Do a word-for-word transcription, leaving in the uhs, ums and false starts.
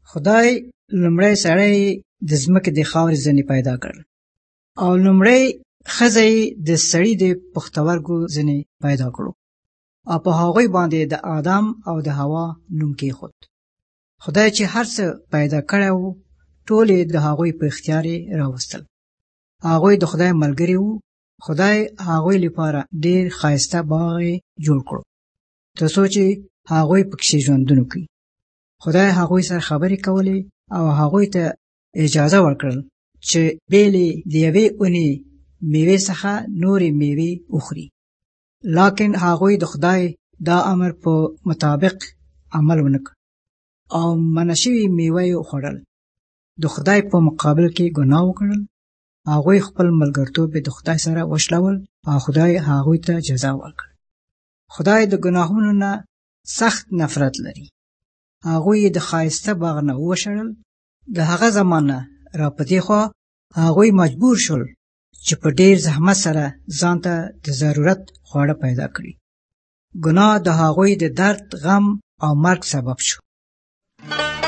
خدای لومړی سړی د ځمکې د خاورې ځنې پیدا کړل او لومړی ښځه یې د سړي د پښتورګو ځنې پیدا کړو او په هغوی باندې د آدم او د حوا نوم کېښود. خدای چې هر څه پیدا کړی و ټول یې د هغوی په اختیار یې راوستل. هغوی د خدای ملګري وو. خدای هغوی لپاره ډېر ښایسته باغ یې جوړ کړو تر څو چې هغوی پکښې ژوندون وکړي. خدای هغوی سره خبرې کولې او هغوی ته اجازه ورکړل چې بیلې د یوې اونې میوې څخه نورې میوې وخوري. لیکن هغوی د خدای دا امر په مطابق عمل ونه کړ او منع شوې میوه یې وخوړل. د خدای په مقابل کې ګناه وکړل. هغوی خپل ملګرتوب د خدای سره وشلول او خدای هغوی ته جزا ورکړ. خدای د ګناهونو نه سخت نفرت لري. هغوی د ښایسته باغ نه وشړل. د هغه زمانه را پدې خوا هغوی مجبور شول چې په ډیر زحمت سره ځان ته د ضرورت خواړه پیدا کړي. ګناه د هغوی د درد، غم او مرګ سبب شو.